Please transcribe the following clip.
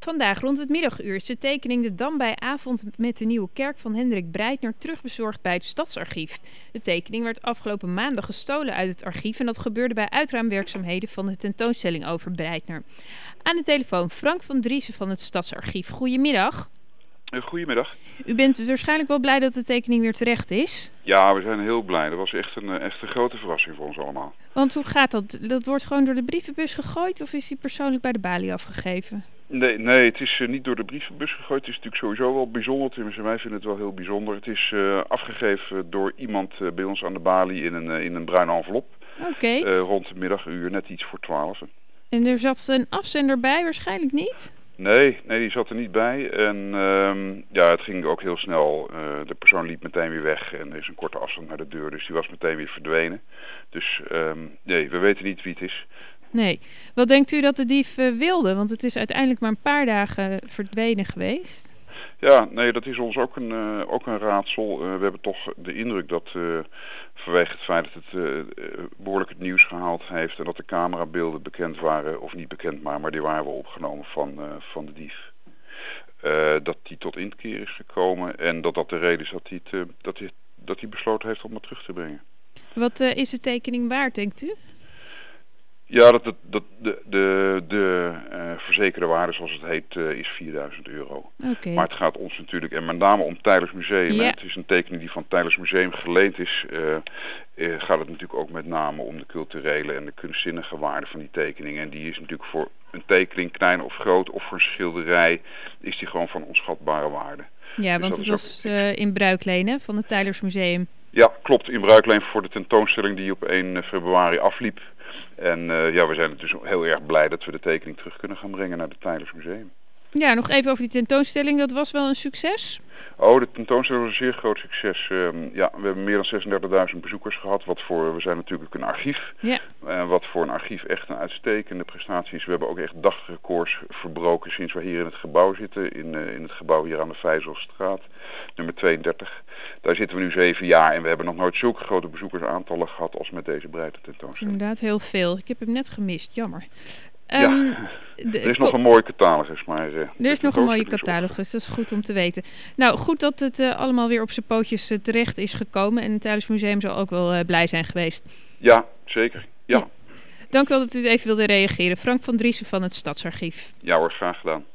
Vandaag rond het middaguur is de tekening De Dam bij Avond met de Nieuwe Kerk van Hendrik Breitner terugbezorgd bij het Stadsarchief. De tekening werd afgelopen maandag gestolen uit het archief en dat gebeurde bij uitruimwerkzaamheden van de tentoonstelling over Breitner. Aan de telefoon Frank van Driessen van het Stadsarchief. Goedemiddag. Goedemiddag. U bent waarschijnlijk wel blij dat de tekening weer terecht is? Ja, we zijn heel blij. Dat was echt een grote verrassing voor ons allemaal. Want hoe gaat dat? Dat wordt gewoon door de brievenbus gegooid of is die persoonlijk bij de balie afgegeven? Nee, het is niet door de brievenbus gegooid. Het is natuurlijk sowieso wel bijzonder. Tenminste, wij vinden het wel heel bijzonder. Het is afgegeven door iemand bij ons aan de balie in een bruine envelop. Oké. Rond de middaguur, net iets voor 12. En er zat een afzender bij? Waarschijnlijk niet? Nee, die zat er niet bij. En het ging ook heel snel. De persoon liep meteen weer weg en er is een korte afstand naar de deur. Dus die was meteen weer verdwenen. Dus nee, we weten niet wie het is. Nee. Wat denkt u dat de dief wilde? Want het is uiteindelijk maar een paar dagen verdwenen geweest. Ja, nee, dat is ons ook een raadsel. We hebben toch de indruk dat vanwege het feit dat het behoorlijk het nieuws gehaald heeft en dat de camerabeelden bekend waren, of niet bekend maar die waren wel opgenomen van de dief. Dat die tot inkeer is gekomen en dat de reden is dat hij besloten heeft om het terug te brengen. Wat is de tekening waard, denkt u? Ja, de verzekerde waarde, zoals het heet, is €4.000. Okay. Maar het gaat ons natuurlijk, en met name om Teylers Museum, Ja. het is een tekening die van Teylers Museum geleend is, gaat het natuurlijk ook met name om de culturele en de kunstzinnige waarde van die tekening. En die is natuurlijk voor een tekening, klein of groot, of voor een schilderij, is die gewoon van onschatbare waarde. Ja, Dus want het was in Bruikleen, hè, van het Teylers Museum. Ja, klopt, in Bruikleen voor de tentoonstelling die op 1 februari afliep. En we zijn dus heel erg blij dat we de tekening terug kunnen gaan brengen naar het Teylers Museum. Ja, nog even over die tentoonstelling. Dat was wel een succes? Oh, de tentoonstelling was een zeer groot succes. We hebben meer dan 36.000 bezoekers gehad. We zijn natuurlijk een archief. Ja. Wat voor een archief echt een uitstekende prestatie is. We hebben ook echt dagrecords verbroken sinds we hier in het gebouw zitten. In het gebouw hier aan de Vijzelstraat, nummer 32. Daar zitten we nu 7 jaar en we hebben nog nooit zulke grote bezoekersaantallen gehad als met deze breedte tentoonstelling. Inderdaad heel veel. Ik heb hem net gemist, jammer. Er is nog een mooie catalogus, maar... er is nog een mooie catalogus, dat is goed om te weten. Nou, goed dat het allemaal weer op zijn pootjes terecht is gekomen. En het Teylers Museum zal ook wel blij zijn geweest. Ja, zeker. Ja. Dank wel dat u even wilde reageren. Frank van Driessen van het Stadsarchief. Ja hoor, graag gedaan.